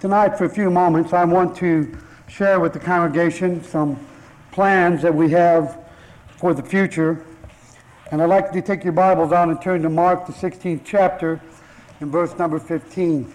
Tonight, for a few moments, I want to share with the congregation some plans that we have for the future. And I'd like you to take your Bibles out and turn to Mark, the 16th chapter, and verse number 15.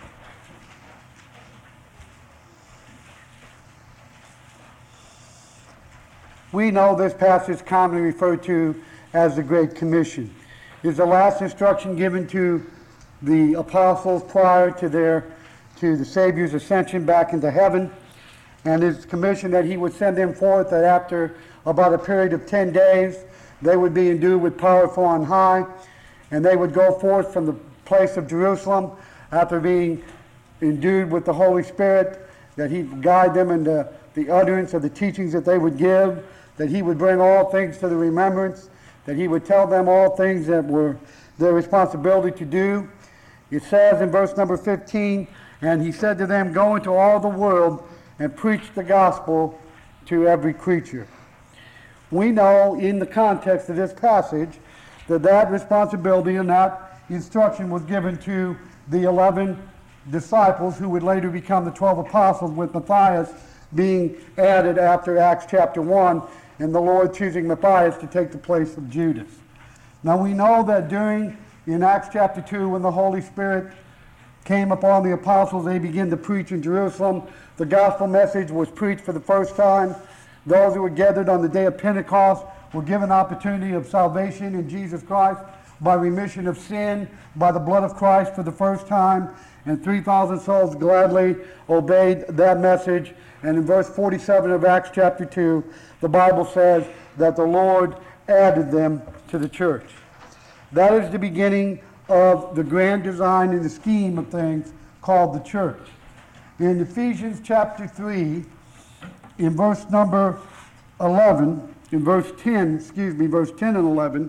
We know this passage is commonly referred to as the Great Commission. It's the last instruction given to the apostles prior to the Savior's ascension back into heaven. And his commission that he would send them forth, that after about a period of 10 days, they would be endued with power from on high, and they would go forth from the place of Jerusalem after being endued with the Holy Spirit, that he would guide them in the utterance of the teachings that they would give, that he would bring all things to the remembrance, that he would tell them all things that were their responsibility to do. It says in verse number 15, and he said to them, "Go into all the world and preach the gospel to every creature." We know in the context of this passage that responsibility and that instruction was given to the 11 disciples who would later become the 12 apostles, with Matthias being added after Acts chapter 1, and the Lord choosing Matthias to take the place of Judas. Now we know that in Acts chapter 2, when the Holy Spirit came upon the apostles, they began to preach in Jerusalem. The gospel message was preached for the first time. Those who were gathered on the day of Pentecost were given opportunity of salvation in Jesus Christ by remission of sin, by the blood of Christ for the first time, and 3,000 souls gladly obeyed that message. And in verse 47 of Acts chapter 2, the Bible says that the Lord added them to the church. That is the beginning of the grand design and the scheme of things called the church. In Ephesians chapter 3, in verse number 11, in verse 10 and 11,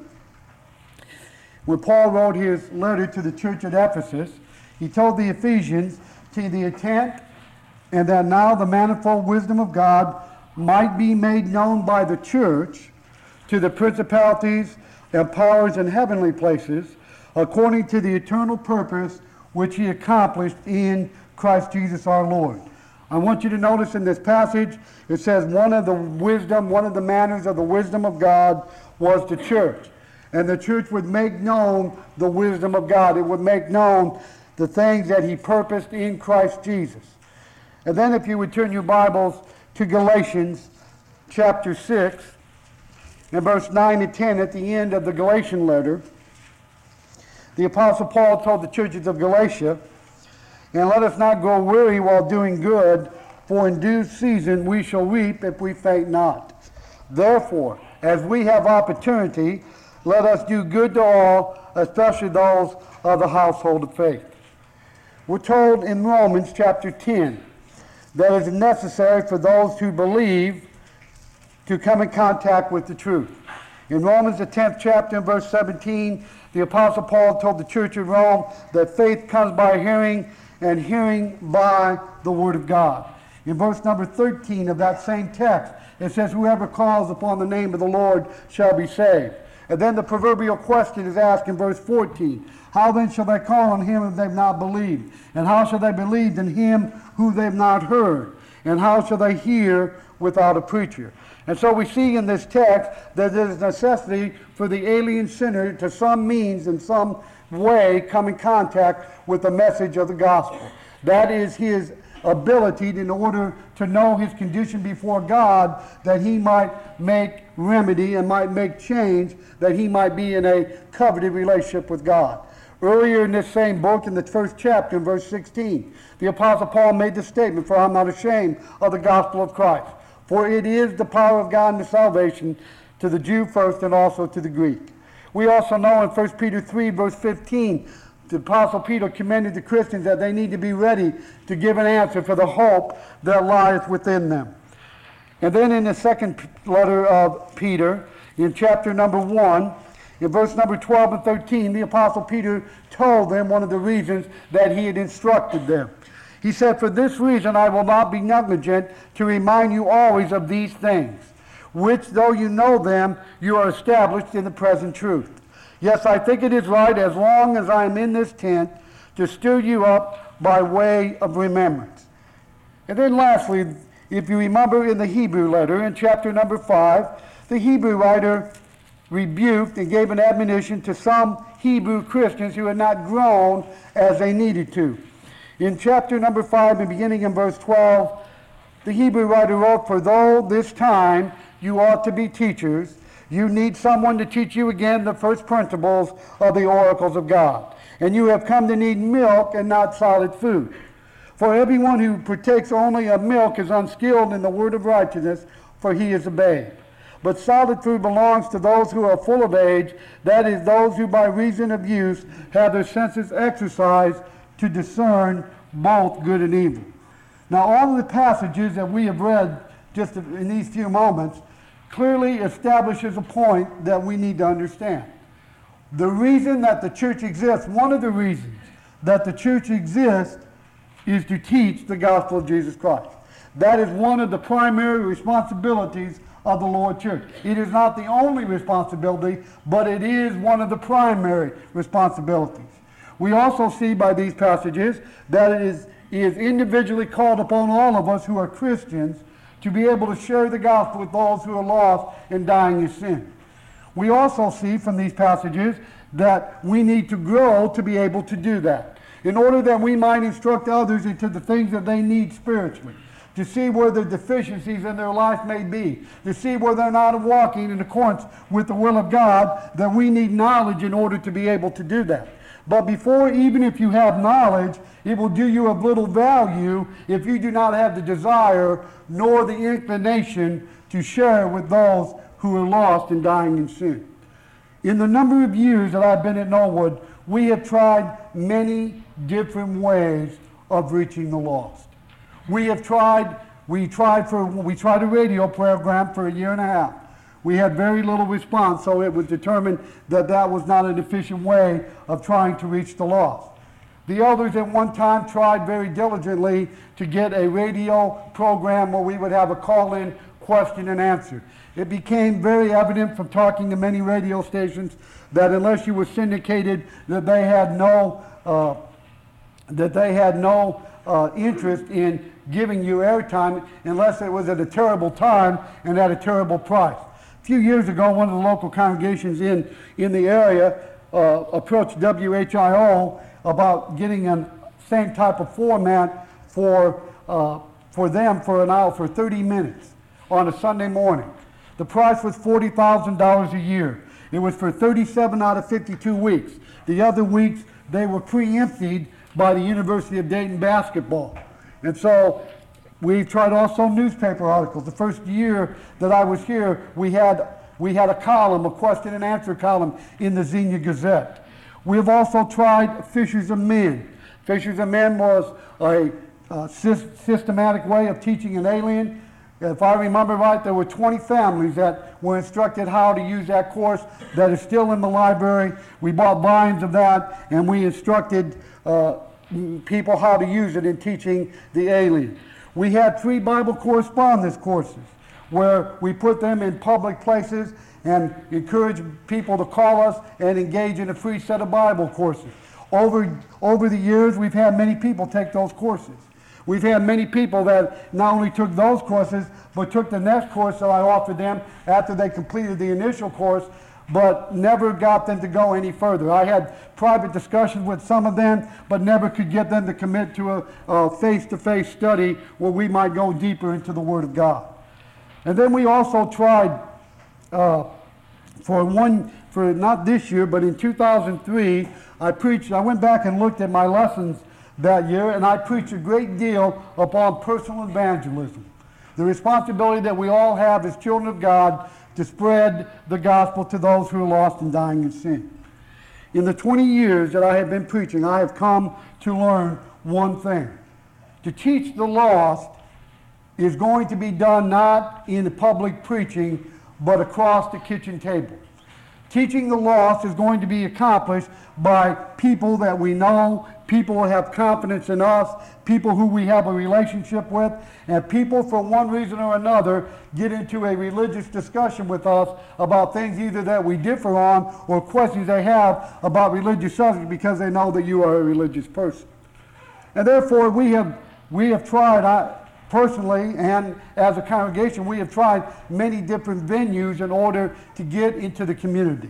when Paul wrote his letter to the church at Ephesus, he told the Ephesians, "To the intent, and that now the manifold wisdom of God might be made known by the church to the principalities and powers in heavenly places, according to the eternal purpose which he accomplished in Christ Jesus our Lord." I want you to notice in this passage, it says one of the manners of the wisdom of God was the church. And the church would make known the wisdom of God. It would make known the things that he purposed in Christ Jesus. And then if you would turn your Bibles to Galatians chapter 6, and verse 9 and 10 at the end of the Galatian letter, the Apostle Paul told the churches of Galatia, "And let us not grow weary while doing good, for in due season we shall reap if we faint not. Therefore, as we have opportunity, let us do good to all, especially those of the household of faith." We're told in Romans chapter 10 that it is necessary for those who believe to come in contact with the truth. In Romans the 10th chapter and verse 17, the Apostle Paul told the church of Rome that faith comes by hearing, and hearing by the word of God. In verse number 13 of that same text, it says, "Whoever calls upon the name of the Lord shall be saved." And then the proverbial question is asked in verse 14, "How then shall they call on him if they've not believed? And how shall they believe in him who they've not heard? And how shall they hear without a preacher?" And so we see in this text that there is necessity for the alien sinner to some means in some way come in contact with the message of the gospel. That is his ability in order to know his condition before God, that he might make remedy and might make change, that he might be in a covenant relationship with God. Earlier in this same book, in the first chapter, in verse 16, the Apostle Paul made the statement, "For I'm not ashamed of the gospel of Christ, for it is the power of God unto salvation to the Jew first and also to the Greek." We also know in 1 Peter 3, verse 15, the Apostle Peter commended the Christians that they need to be ready to give an answer for the hope that lieth within them. And then in the second letter of Peter, in chapter number 1, in verse number 12 and 13, the Apostle Peter told them one of the reasons that he had instructed them. He said, "For this reason I will not be negligent to remind you always of these things, which though you know them, you are established in the present truth. Yes, I think it is right, as long as I am in this tent, to stir you up by way of remembrance. And then lastly, if you remember in the Hebrew letter, in chapter number 5, the Hebrew writer rebuked and gave an admonition to some Hebrew Christians who had not grown as they needed to. In chapter number 5, and beginning in verse 12, the Hebrew writer wrote, "For though this time you ought to be teachers, you need someone to teach you again the first principles of the oracles of God. And you have come to need milk and not solid food. For everyone who partakes only of milk is unskilled in the word of righteousness, for he is a babe. But solid food belongs to those who are full of age, that is, those who by reason of use have their senses exercised to discern both good and evil." Now, all of the passages that we have read just in these few moments clearly establishes a point that we need to understand. The reason that the church exists, one of the reasons that the church exists, is to teach the gospel of Jesus Christ. That is one of the primary responsibilities of the Lord Church. It is not the only responsibility, but it is one of the primary responsibilities. We also see by these passages that it is individually called upon all of us who are Christians to be able to share the gospel with those who are lost and dying in sin. We also see from these passages that we need to grow to be able to do that, in order that we might instruct others into the things that they need spiritually, to see where the deficiencies in their life may be, to see where they're not walking in accordance with the will of God, that we need knowledge in order to be able to do that. But even if you have knowledge, it will do you of little value if you do not have the desire nor the inclination to share with those who are lost and dying in sin. In the number of years that I've been at Knollwood, we have tried many different ways of reaching the lost. We tried a radio program for a year and a half. We had very little response, so it was determined that that was not an efficient way of trying to reach the lost. The elders at one time tried very diligently to get a radio program where we would have a call-in question and answer. It became very evident from talking to many radio stations that unless you were syndicated, that they had no interest in giving you airtime unless it was at a terrible time and at a terrible price. A few years ago, one of the local congregations in the area approached WHIO about getting a same type of format for them for an hour, for 30 minutes on a Sunday morning. The price was $40,000 a year. It was for 37 out of 52 weeks. The other weeks, they were preempted by the University of Dayton basketball. And so we tried also newspaper articles. The first year that I was here, we had a column, a question and answer column in the Xenia Gazette. We have also tried Fishers of Men. Fishers of Men was a systematic way of teaching an alien. If I remember right, there were 20 families that were instructed how to use that course that is still in the library. We bought volumes of that, and we instructed people how to use it in teaching the alien. We had 3 Bible correspondence courses where we put them in public places and encourage people to call us and engage in a free set of Bible courses. Over the years, we've had many people take those courses. We've had many people that not only took those courses, but took the next course that I offered them after they completed the initial course, but never got them to go any further. I had private discussions with some of them, but never could get them to commit to a face-to-face study where we might go deeper into the Word of God. And then we also tried for not this year, but in 2003, I went back and looked at my lessons that year, and I preached a great deal upon personal evangelism. The responsibility that we all have as children of God to spread the gospel to those who are lost and dying in sin. In the 20 years that I have been preaching, I have come to learn one thing. To teach the lost is going to be done not in public preaching, but across the kitchen table. Teaching the lost is going to be accomplished by people that we know, people who have confidence in us, people who we have a relationship with, and people for one reason or another get into a religious discussion with us about things either that we differ on or questions they have about religious subjects because they know that you are a religious person. And therefore we have tried, personally and as a congregation, we have tried many different venues in order to get into the community.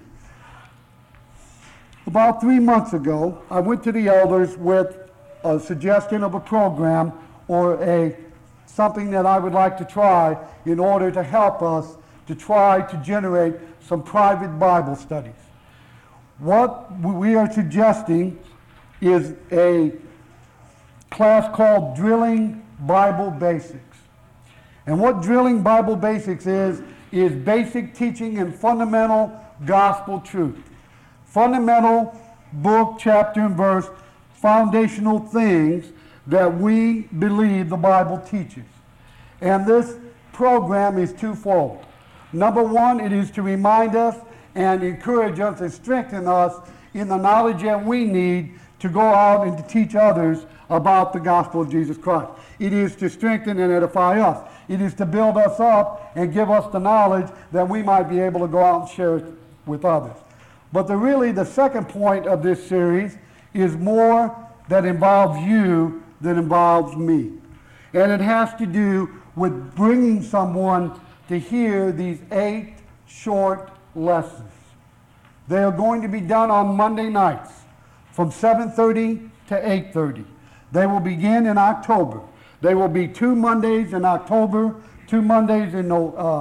About 3 months ago, I went to the elders with a suggestion of a program or something that I would like to try in order to help us to try to generate some private Bible studies. What we are suggesting is a class called Drilling Bible Basics. And what Drilling Bible Basics is basic teaching and fundamental gospel truth. Fundamental book, chapter, and verse, foundational things that we believe the Bible teaches. And this program is twofold. Number one, it is to remind us and encourage us and strengthen us in the knowledge that we need to go out and to teach others about the gospel of Jesus Christ. It is to strengthen and edify us. It is to build us up and give us the knowledge that we might be able to go out and share it with others. But the second point of this series is more that involves you than involves me. And it has to do with bringing someone to hear these 8 short lessons. They are going to be done on Monday nights from 7:30 to 8:30. They will begin in October. There will be 2 Mondays in October, 2 Mondays in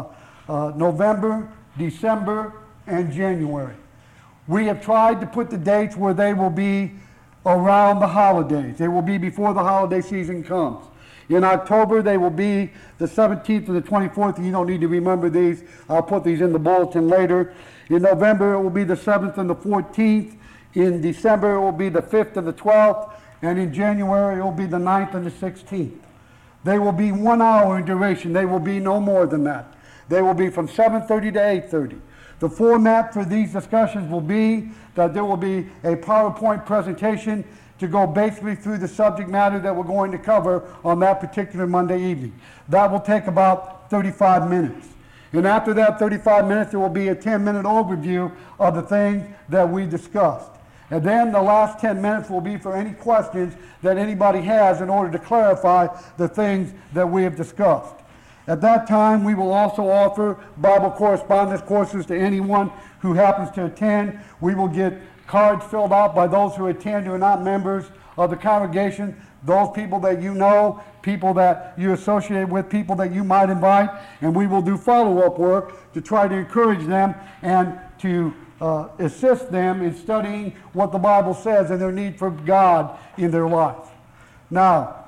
November, December, and January. We have tried to put the dates where they will be around the holidays. They will be before the holiday season comes. In October, they will be the 17th and the 24th. You don't need to remember these. I'll put these in the bulletin later. In November, it will be the 7th and the 14th. In December, it will be the 5th and the 12th. And in January, it will be the 9th and the 16th. They will be 1 hour in duration. They will be no more than that. They will be from 7:30 to 8:30. The format for these discussions will be that there will be a PowerPoint presentation to go basically through the subject matter that we're going to cover on that particular Monday evening. That will take about 35 minutes. And after that 35 minutes, there will be a 10-minute overview of the things that we discussed. And then the last 10 minutes will be for any questions that anybody has in order to clarify the things that we have discussed. At that time, we will also offer Bible correspondence courses to anyone who happens to attend. We will get cards filled out by those who attend who are not members of the congregation, those people that you know, people that you associate with, people that you might invite, and we will do follow-up work to try to encourage them and to assist them in studying what the Bible says and their need for God in their life. Now,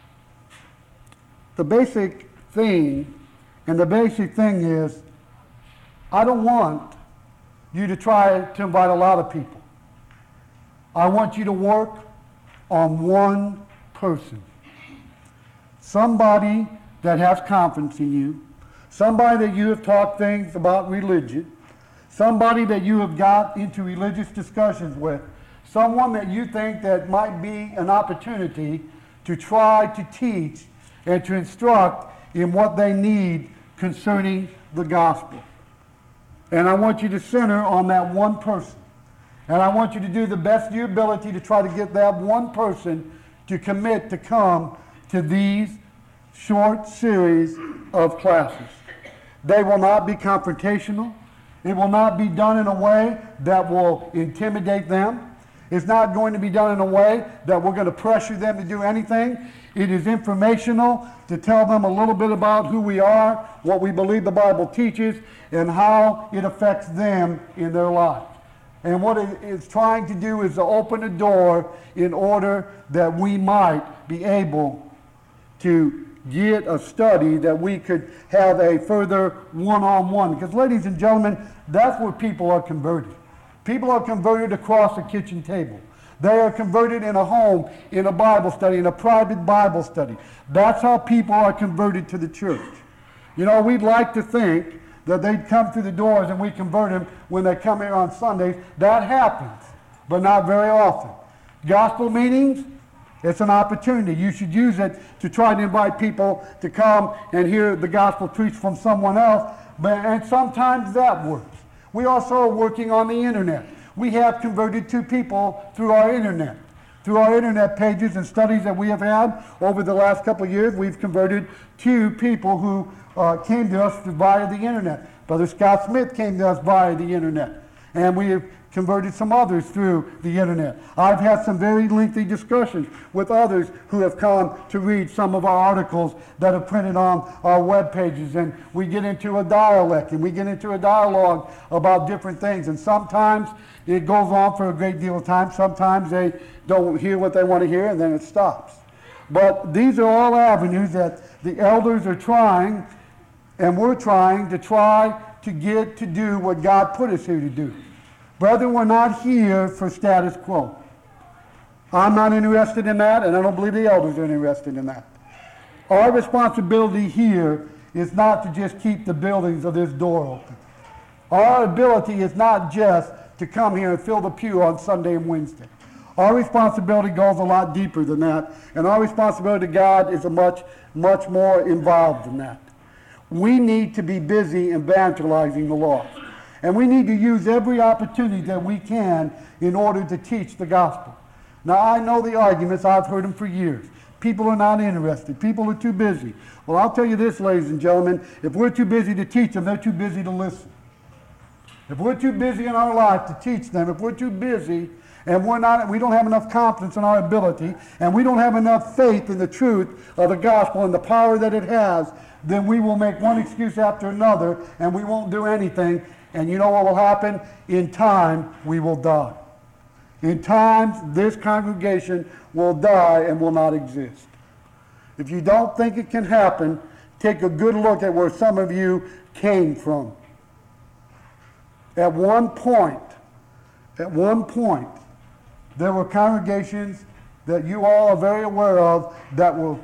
the basic thing is, I don't want you to try to invite a lot of people. I want you to work on one person. Somebody that has confidence in you, somebody that you have talked things about religion, somebody that you have got into religious discussions with, someone that you think that might be an opportunity to try to teach and to instruct in what they need concerning the gospel. And I want you to center on that one person. And I want you to do the best of your ability to try to get that one person to commit to come to these short series of classes. They will not be confrontational. It will not be done in a way that will intimidate them. It's not going to be done in a way that we're going to pressure them to do anything. It is informational to tell them a little bit about who we are, what we believe the Bible teaches, and how it affects them in their life. And what it is trying to do is to open a door in order that we might be able to get a study that we could have a further one-on-one. Because ladies and gentlemen, that's where people are converted. People are converted across a kitchen table. They are converted in a home, in a Bible study, in a private Bible study. That's how people are converted to the church. You know, we'd like to think that they'd come through the doors and we convert them when they come here on Sundays. That happens, but not very often. Gospel meetings, it's an opportunity. You should use it to try to invite people to come and hear the gospel preached from someone else, and sometimes that works. We also are working on the internet. We have converted 2 people through our internet. Through our internet pages and studies that we have had over the last couple of years, we've converted 2 people who came to us via the internet. Brother Scott Smith came to us via the internet, and we have converted some others through the internet. I've had some very lengthy discussions with others who have come to read some of our articles that are printed on our web pages, and we get into a dialect and we get into a dialogue about different things, and sometimes it goes on for a great deal of time. Sometimes they don't hear what they want to hear, and then it stops. But these are all avenues that the elders are trying, and we're trying to get to do what God put us here to do. Brethren, we're not here for status quo. I'm not interested in that, and I don't believe the elders are interested in that. Our responsibility here is not to just keep the buildings of this door open. Our ability is not just to come here and fill the pew on Sunday and Wednesday. Our responsibility goes a lot deeper than that, and our responsibility to God is much more involved than that. We need to be busy evangelizing the lost. And we need to use every opportunity that we can in order to teach the gospel. Now, I know the arguments. I've heard them for years. People are not interested. People are too busy. Well, I'll tell you this, ladies and gentlemen. If we're too busy to teach them, they're too busy to listen. If we're too busy in our life to teach them, if we're too busy and we don't have enough confidence in our ability, and we don't have enough faith in the truth of the gospel and the power that it has, then we will make one excuse after another, and we won't do anything. And you know what will happen? In time, we will die. In time, this congregation will die and will not exist. If you don't think it can happen, take a good look at where some of you came from. At one point, there were congregations that you all are very aware of that were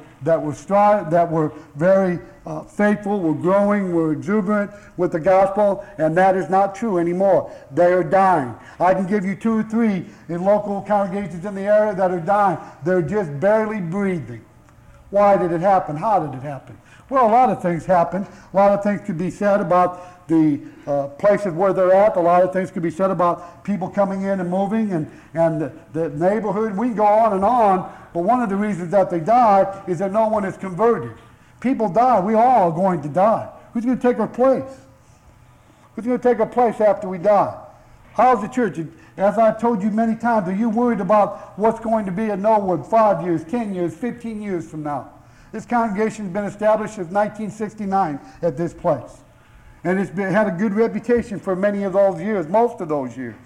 very faithful, were growing, were exuberant with the gospel, and that is not true anymore. They are dying. I can give you 2 or 3 in local congregations in the area that are dying. They're just barely breathing. Why did it happen? How did it happen? Well, a lot of things happened. A lot of things could be said about the places where they're at. A lot of things could be said about people coming in and moving and the neighborhood. We can go on, but one of the reasons that they die is that no one is converted. People die. We all are going to die. Who's going to take our place? Who's going to take our place after we die? How's the church? As I've told you many times, are you worried about what's going to be at Norwood 5 years, 10 years, 15 years from now? This congregation has been established since 1969 at this place. And it's had a good reputation for many of those years, most of those years.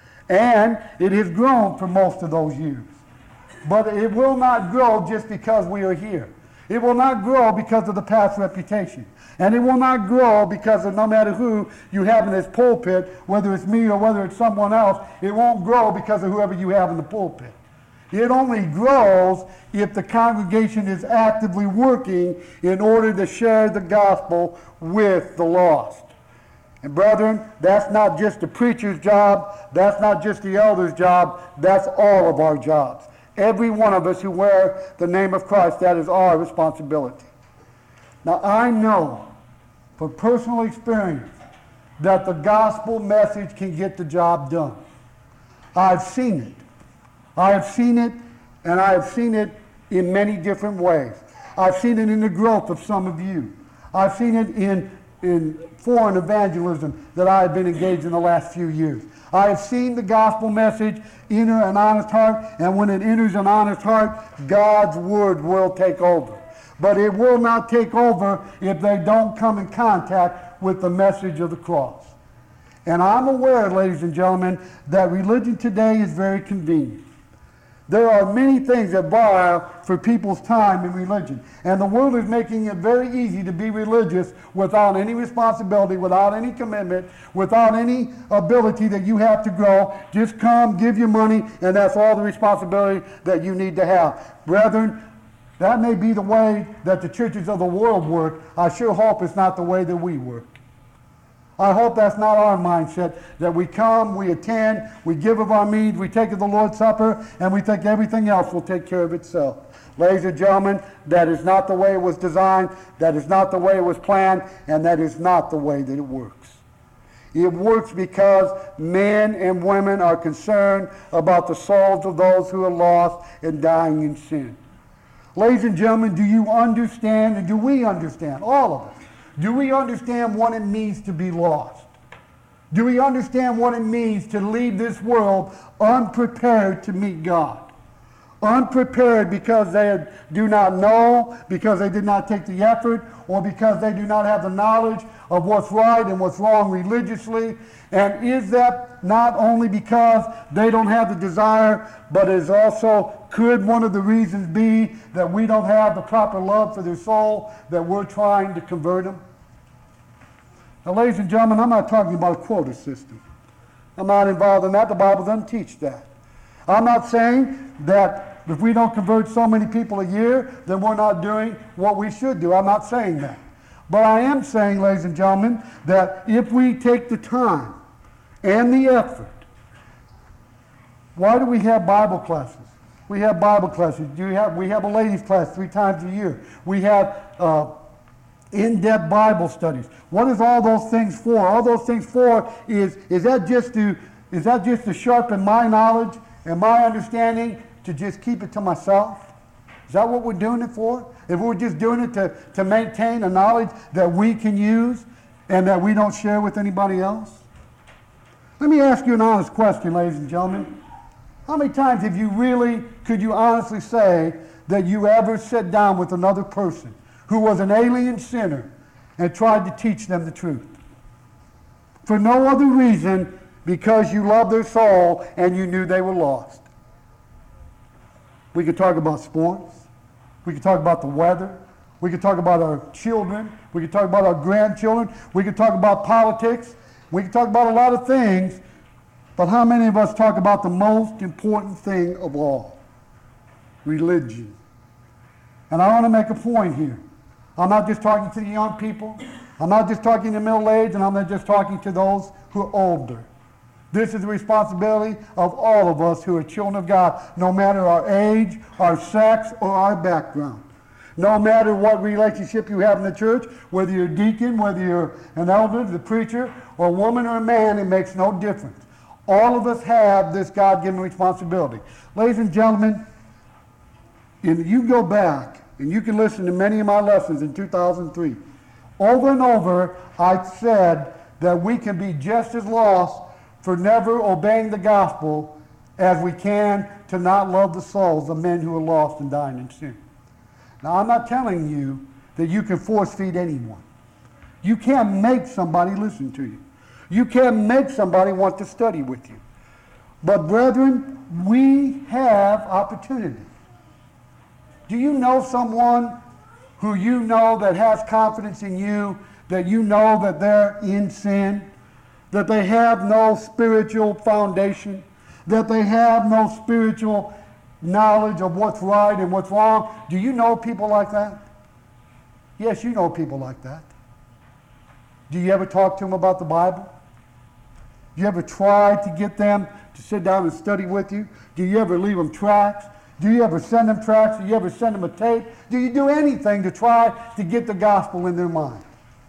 And it has grown for most of those years. But it will not grow just because we are here. It will not grow because of the past reputation. And it will not grow because of no matter who you have in this pulpit, whether it's me or whether it's someone else, it won't grow because of whoever you have in the pulpit. It only grows if the congregation is actively working in order to share the gospel with the lost. And brethren, that's not just the preacher's job, that's not just the elder's job, that's all of our jobs. Every one of us who wear the name of Christ, that is our responsibility. Now, I know from personal experience that the gospel message can get the job done. I've seen it. I have seen it, and I have seen it in many different ways. I've seen it in the growth of some of you. I've seen it in foreign evangelism that I have been engaged in the last few years. I have seen the gospel message enter an honest heart, and when it enters an honest heart, God's word will take over. But it will not take over if they don't come in contact with the message of the cross. And I'm aware, ladies and gentlemen, that religion today is very convenient. There are many things that vie for people's time in religion. And the world is making it very easy to be religious without any responsibility, without any commitment, without any ability that you have to grow. Just come, give your money, and that's all the responsibility that you need to have. Brethren, that may be the way that the churches of the world work. I sure hope it's not the way that we work. I hope that's not our mindset, that we come, we attend, we give of our means, we take of the Lord's Supper, and we think everything else will take care of itself. Ladies and gentlemen, that is not the way it was designed, that is not the way it was planned, and that is not the way that it works. It works because men and women are concerned about the souls of those who are lost and dying in sin. Ladies and gentlemen, do you understand, and do we understand, all of us, do we understand what it means to be lost? Do we understand what it means to leave this world unprepared to meet God? Unprepared because they do not know, because they did not take the effort, or because they do not have the knowledge of what's right and what's wrong religiously. And is that not only because they don't have the desire, but is also, could one of the reasons be that we don't have the proper love for their soul, that we're trying to convert them? Now, ladies and gentlemen, I'm not talking about a quota system. I'm not involved in that. The Bible doesn't teach that. I'm not saying that if we don't convert so many people a year, then we're not doing what we should do. I'm not saying that. But I am saying, ladies and gentlemen, that if we take the time and the effort, why do we have Bible classes? We have Bible classes. We have a ladies' class 3 times a year. We have in-depth Bible studies. What is all those things for? All those things for is that just to sharpen my knowledge and my understanding, to just keep it to myself? Is that what we're doing it for? If we're just doing it to maintain a knowledge that we can use and that we don't share with anybody else? Let me ask you an honest question, ladies and gentlemen. How many times could you honestly say that you ever sat down with another person who was an alien sinner and tried to teach them the truth? For no other reason, because you loved their soul and you knew they were lost. We could talk about sports. We could talk about the weather. We could talk about our children. We could talk about our grandchildren. We could talk about politics. We could talk about a lot of things. But how many of us talk about the most important thing of all? Religion. And I want to make a point here. I'm not just talking to the young people. I'm not just talking to middle age, and I'm not just talking to those who are older. This is the responsibility of all of us who are children of God, no matter our age, our sex, or our background. No matter what relationship you have in the church, whether you're a deacon, whether you're an elder, the preacher, or a woman or a man, it makes no difference. All of us have this God-given responsibility. Ladies and gentlemen, you go back, and you can listen to many of my lessons in 2003. Over and over, I said that we can be just as lost for never obeying the gospel as we can to not love the souls of men who are lost and dying in sin. Now, I'm not telling you that you can force feed anyone. You can't make somebody listen to you. You can't make somebody want to study with you. But brethren, we have opportunity. Do you know someone who you know that has confidence in you, that you know that they're in sin, that they have no spiritual foundation, that they have no spiritual knowledge of what's right and what's wrong? Do you know people like that? Yes, you know people like that. Do you ever talk to them about the Bible? Do you ever try to get them to sit down and study with you? Do you ever leave them tracts? Do you ever send them tracts? Do you ever send them a tape? Do you do anything to try to get the gospel in their mind?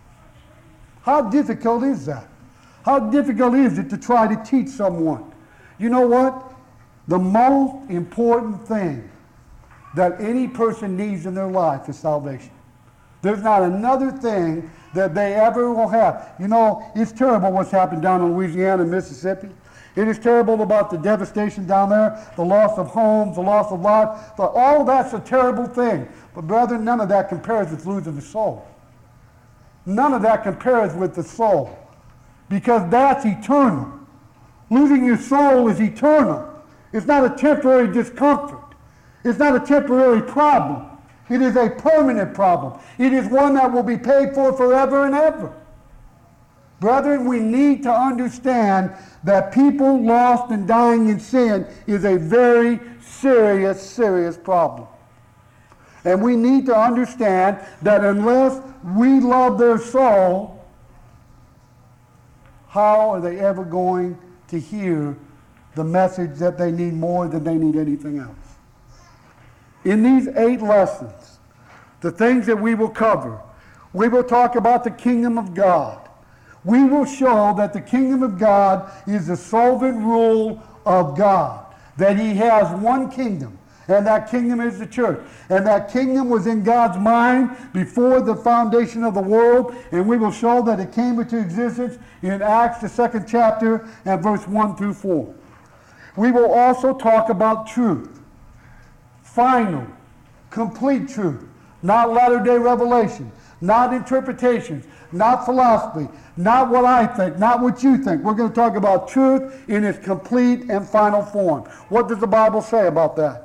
How difficult is that? How difficult is it to try to teach someone? You know what? The most important thing that any person needs in their life is salvation. There's not another thing that they ever will have. You know, it's terrible what's happened down in Louisiana and Mississippi. It is terrible about the devastation down there, the loss of homes, the loss of life. All that's a terrible thing. But brethren, none of that compares with losing the soul. None of that compares with the soul. Because that's eternal. Losing your soul is eternal. It's not a temporary discomfort. It's not a temporary problem. It is a permanent problem. It is one that will be paid for forever and ever. Brethren, we need to understand that people lost and dying in sin is a very serious, serious problem. And we need to understand that unless we love their soul, how are they ever going to hear the message that they need more than they need anything else? In these 8 lessons, the things that we will cover, we will talk about the kingdom of God. We will show that the kingdom of God is the sovereign rule of God, that he has one kingdom, and that kingdom is the church. And that kingdom was in God's mind before the foundation of the world, and we will show that it came into existence in Acts, the 2nd chapter, and verse 1 through 4. We will also talk about truth. Final, complete truth. Not latter-day revelation. Not interpretations. Not philosophy. Not what I think. Not what you think. We're going to talk about truth in its complete and final form. What does the Bible say about that?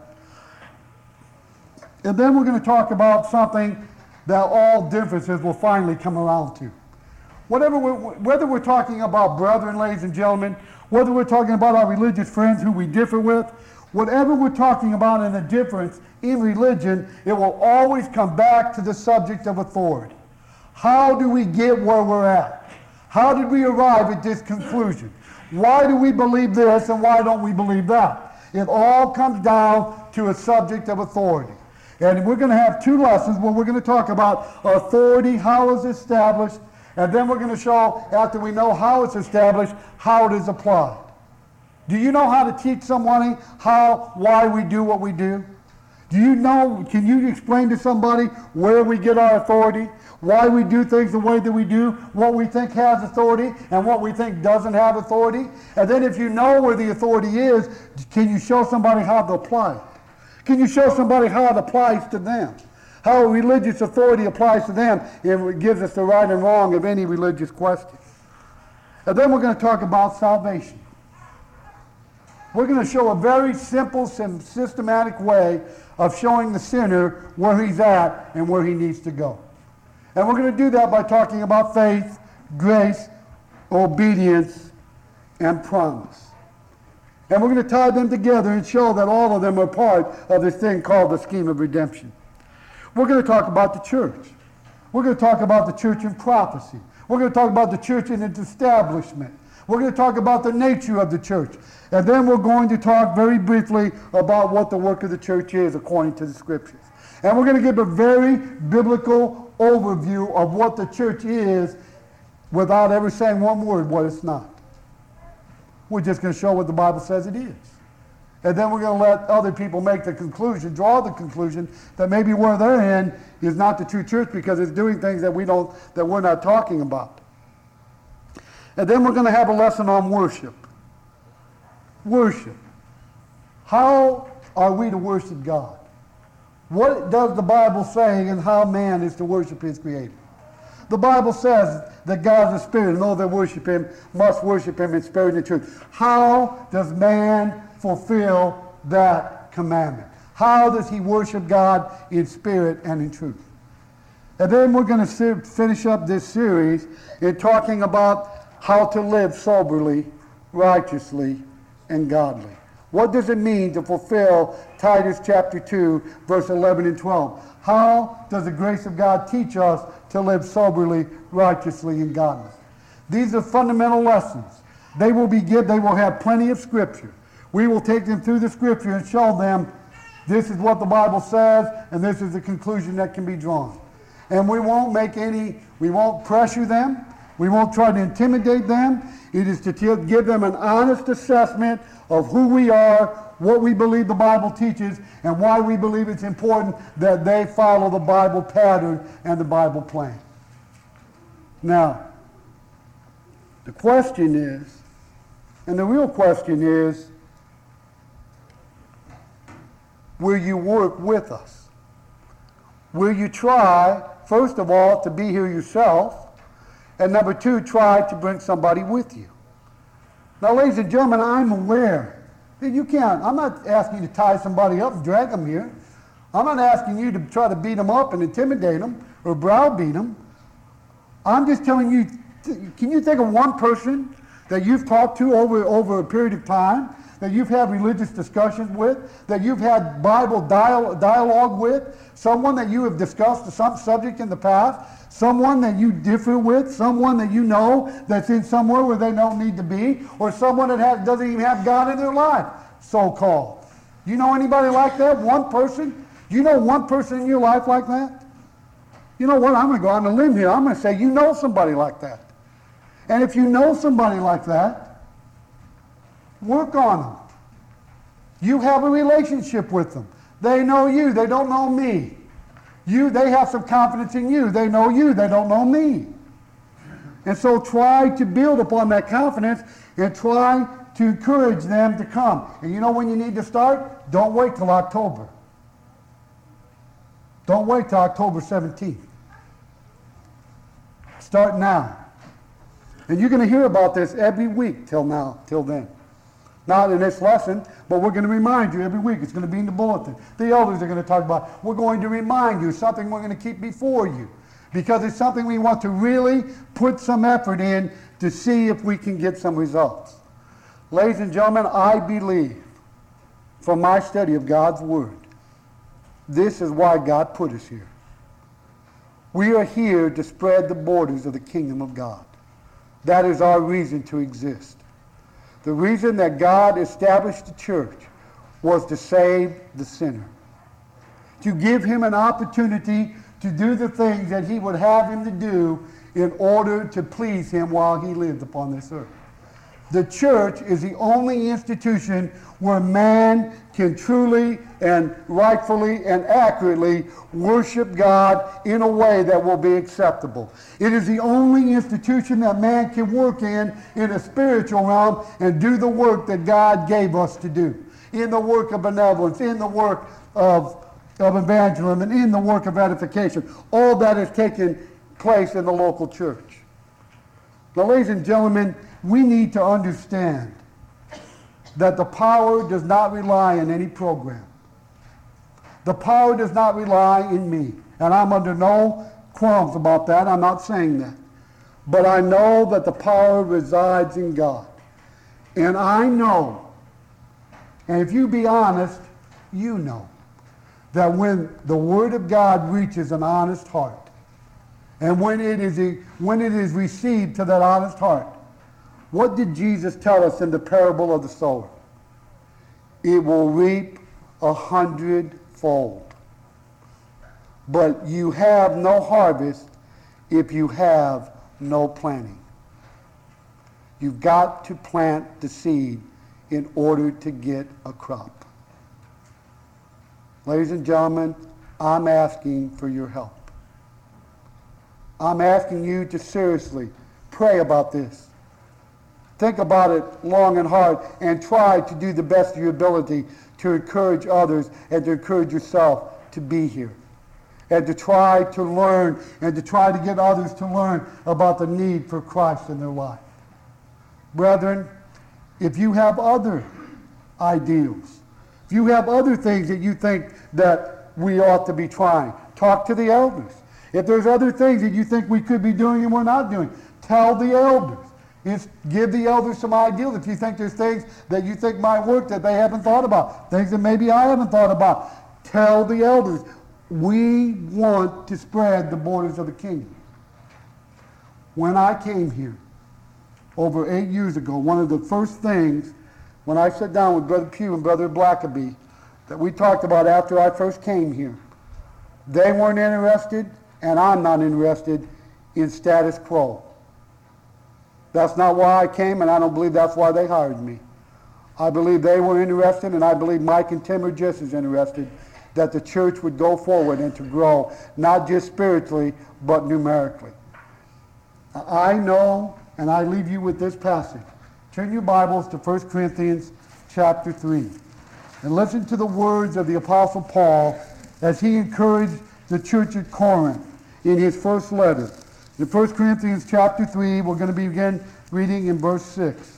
And then we're going to talk about something that all differences will finally come around to. Whether we're talking about brethren, ladies and gentlemen, whether we're talking about our religious friends who we differ with, whatever we're talking about in the difference in religion, it will always come back to the subject of authority. How do we get where we're at? How did we arrive at this conclusion? Why do we believe this and why don't we believe that? It all comes down to a subject of authority. And we're going to have 2 lessons where we're going to talk about authority, how it's established, and then we're going to show, after we know how it's established, how it is applied. Do you know how to teach somebody why we do what we do? Do you know, can you explain to somebody where we get our authority, why we do things the way that we do, what we think has authority and what we think doesn't have authority? And then if you know where the authority is, can you show somebody how to apply it? Can you show somebody how it applies to them? How religious authority applies to them, and it gives us the right and wrong of any religious question. And then we're going to talk about salvation. We're going to show a very simple, systematic way of showing the sinner where he's at and where he needs to go. And we're going to do that by talking about faith, grace, obedience, and promise. And we're going to tie them together and show that all of them are part of this thing called the scheme of redemption. We're going to talk about the church. We're going to talk about the church in prophecy. We're going to talk about the church in its establishment. We're going to talk about the nature of the church. And then we're going to talk very briefly about what the work of the church is according to the scriptures. And we're going to give a very biblical overview of what the church is without ever saying one word what it's not. We're just going to show what the Bible says it is. And then we're going to let other people make the conclusion, draw the conclusion that maybe where they're in is not the true church because it's doing things that we're not talking about. And then we're going to have a lesson on worship. Worship. How are we to worship God? What does the Bible say and how man is to worship his Creator? The Bible says that God is a spirit, and those that worship him must worship him in spirit and in truth. How does man fulfill that commandment? How does he worship God in spirit and in truth? And then we're going to finish up this series in talking about how to live soberly, righteously, and godly. What does it mean to fulfill Titus chapter 2, verse 11 and 12? How does the grace of God teach us to live soberly, righteously, and godly? These are fundamental lessons. They will have plenty of scripture. We will take them through the scripture and show them this is what the Bible says, and this is the conclusion that can be drawn. And we won't pressure them. We won't try to intimidate them. It is to give them an honest assessment of who we are, what we believe the Bible teaches, and why we believe it's important that they follow the Bible pattern and the Bible plan. Now, the question is, and the real question is, will you work with us? Will you try, first of all, to be here yourself? And number 2, try to bring somebody with you. Now, ladies and gentlemen, I'm aware that you can't. I'm not asking you to tie somebody up and drag them here. I'm not asking you to try to beat them up and intimidate them or browbeat them. I'm just telling you, can you think of one person that you've talked to over a period of time that you've had religious discussions with, that you've had Bible dialogue with, someone that you have discussed some subject in the past, someone that you differ with, someone that you know that's in somewhere where they don't need to be, or someone that doesn't even have God in their life, so-called. Do you know anybody like that? One person? Do you know one person in your life like that? You know what? I'm going to go on a limb here. I'm going to say you know somebody like that. And if you know somebody like that, work on them. You have a relationship with them. They know you. They don't know me. They have some confidence in you. They know you. They don't know me. And so try to build upon that confidence and try to encourage them to come. And you know when you need to start? Don't wait till October. Don't wait till October 17th. Start now. And you're going to hear about this every week till then. Not in this lesson, but we're going to remind you every week. It's going to be in the bulletin. The elders are going to talk about. We're going to remind you something we're going to keep before you, because it's something we want to really put some effort in to see if we can get some results. Ladies and gentlemen, I believe from my study of God's Word, this is why God put us here. We are here to spread the borders of the kingdom of God. That is our reason to exist. The reason that God established the church was to save the sinner, to give him an opportunity to do the things that he would have him to do in order to please him while he lived upon this earth. The church is the only institution where man can truly and rightfully and accurately worship God in a way that will be acceptable. It is the only institution that man can work in a spiritual realm and do the work that God gave us to do. In the work of benevolence, in the work of evangelism, and in the work of edification. All that has taken place in the local church. Now, ladies and gentlemen, we need to understand that the power does not rely on any program. The power does not rely in me. And I'm under no qualms about that. I'm not saying that. But I know that the power resides in God. And I know, and if you be honest, you know, that when the Word of God reaches an honest heart, and when it is received to that honest heart, what did Jesus tell us in the parable of the sower? It will reap 100-fold. But you have no harvest if you have no planting. You've got to plant the seed in order to get a crop. Ladies and gentlemen, I'm asking for your help. I'm asking you to seriously pray about this. Think about it long and hard and try to do the best of your ability to encourage others and to encourage yourself to be here. And to try to learn and to try to get others to learn about the need for Christ in their life. Brethren, if you have other ideals, if you have other things that you think that we ought to be trying, talk to the elders. If there's other things that you think we could be doing and we're not doing, tell the elders. Give the elders some ideas. If you think there's things that you think might work that they haven't thought about, things that maybe I haven't thought about, tell the elders. We want to spread the borders of the kingdom. When I came here over 8 years ago, one of the first things when I sat down with Brother Pugh and Brother Blackaby that we talked about after I first came here, they weren't interested, and I'm not interested in status quo. That's not why I came, and I don't believe that's why they hired me. I believe they were interested, and I believe Mike and Tim are just as interested that the church would go forward and to grow, not just spiritually, but numerically. I know, and I leave you with this passage. Turn your Bibles to 1 Corinthians chapter 3, and listen to the words of the Apostle Paul as he encouraged the church at Corinth in his first letter. In 1 Corinthians chapter 3, we're going to begin reading in verse 6.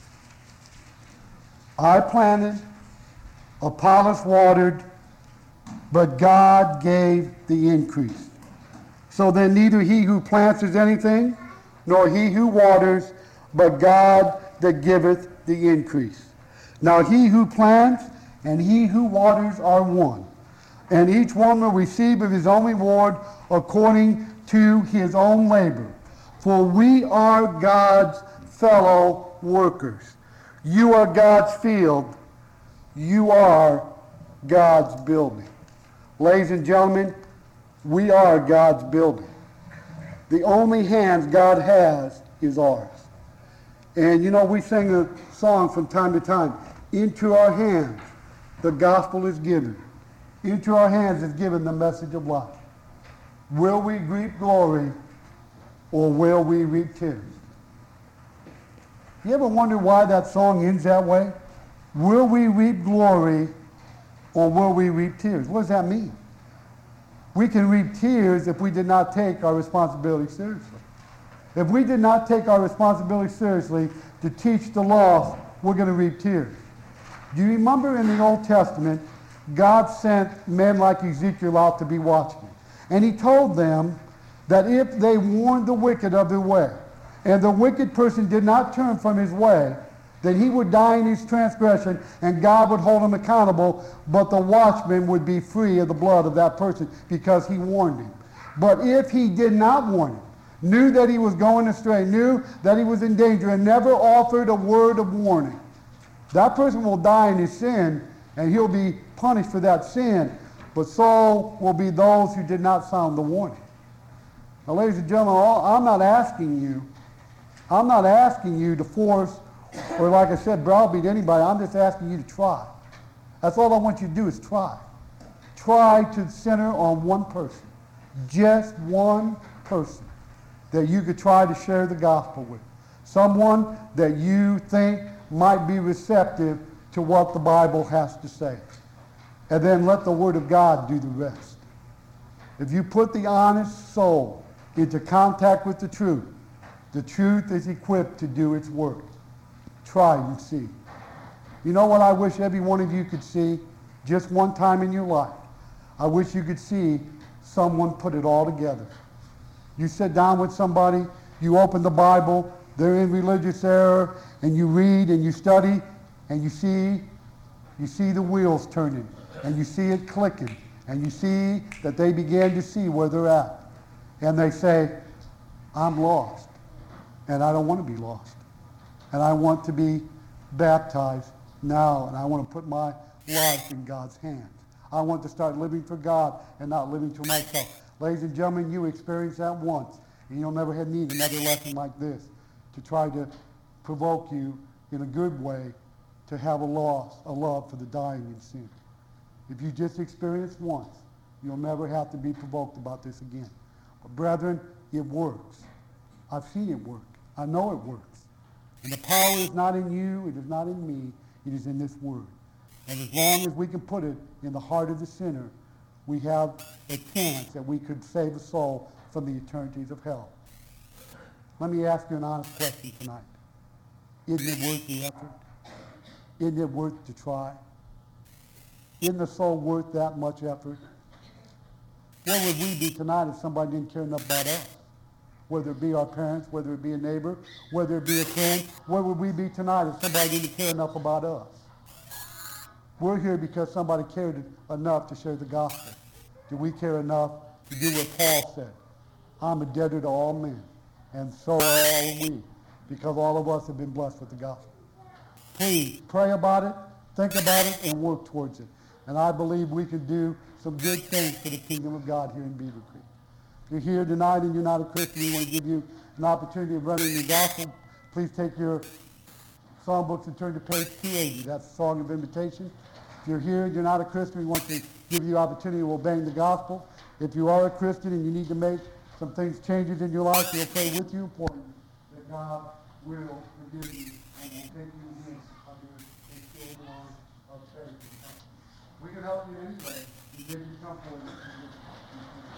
I planted, Apollos watered, but God gave the increase. So then neither he who plants is anything, nor he who waters, but God that giveth the increase. Now he who plants and he who waters are one, and each one will receive of his own reward according to his own labor. For we are God's fellow workers. You are God's field. You are God's building. Ladies and gentlemen, we are God's building. The only hands God has is ours. And you know, we sing a song from time to time. Into our hands the gospel is given. Into our hands is given the message of life. Will we reap glory or will we reap tears? You ever wonder why that song ends that way? Will we reap glory or will we reap tears? What does that mean? We can reap tears if we did not take our responsibility seriously. If we did not take our responsibility seriously to teach the lost, we're going to reap tears. Do you remember in the Old Testament, God sent men like Ezekiel out to be watchmen? And he told them that if they warned the wicked of their way, and the wicked person did not turn from his way, then he would die in his transgression, and God would hold him accountable, but the watchman would be free of the blood of that person because he warned him. But if he did not warn him, knew that he was going astray, knew that he was in danger, and never offered a word of warning, that person will die in his sin, and he'll be punished for that sin, but so will be those who did not sound the warning. Now, ladies and gentlemen, I'm not asking you to force, or like I said, browbeat anybody. I'm just asking you to try. That's all I want you to do is try. Try to center on one person, just one person that you could try to share the gospel with. Someone that you think might be receptive to what the Bible has to say. And then let the Word of God do the rest. If you put the honest soul into contact with the truth is equipped to do its work. Try and see. You know what I wish every one of you could see just one time in your life? I wish you could see someone put it all together. You sit down with somebody, you open the Bible, they're in religious error, and you read and you study, and you see the wheels turning, and you see it clicking, and you see that they begin to see where they're at. And they say, I'm lost, and I don't want to be lost. And I want to be baptized now, and I want to put my life in God's hands. I want to start living for God and not living for myself. Ladies and gentlemen, you experience that once, and you'll never need another lesson like this to try to provoke you in a good way to have a love for the dying in sin. If you just experience once, you'll never have to be provoked about this again. But brethren, it works. I've seen it work. I know it works. And the power is not in you, it is not in me, it is in this word. And as long as we can put it in the heart of the sinner, we have a chance that we could save a soul from the eternities of hell. Let me ask you an honest question tonight. Isn't it worth the effort? Isn't it worth to try? Isn't the soul worth that much effort? Where would we be tonight if somebody didn't care enough about us? Whether it be our parents, whether it be a neighbor, whether it be a friend, where would we be tonight if somebody didn't care enough about us? We're here because somebody cared enough to share the gospel. Do we care enough to do what Paul said? I'm a debtor to all men, and so are all we, because all of us have been blessed with the gospel. Please pray about it, think about it, and work towards it. And I believe we can do some good things for the kingdom of God here in Beaver Creek. If you're here tonight and you're not a Christian, we want to give you an opportunity of running the gospel. Please take your songbooks and turn to page 280. That's the song of invitation. If you're here and you're not a Christian, we want to give you the opportunity of obeying the gospel. If you are a Christian and you need to make some changes in your life, we'll pray with you for you, that God will forgive you and will take you in under a shield of faith. We can help you in any way. We give you comfort.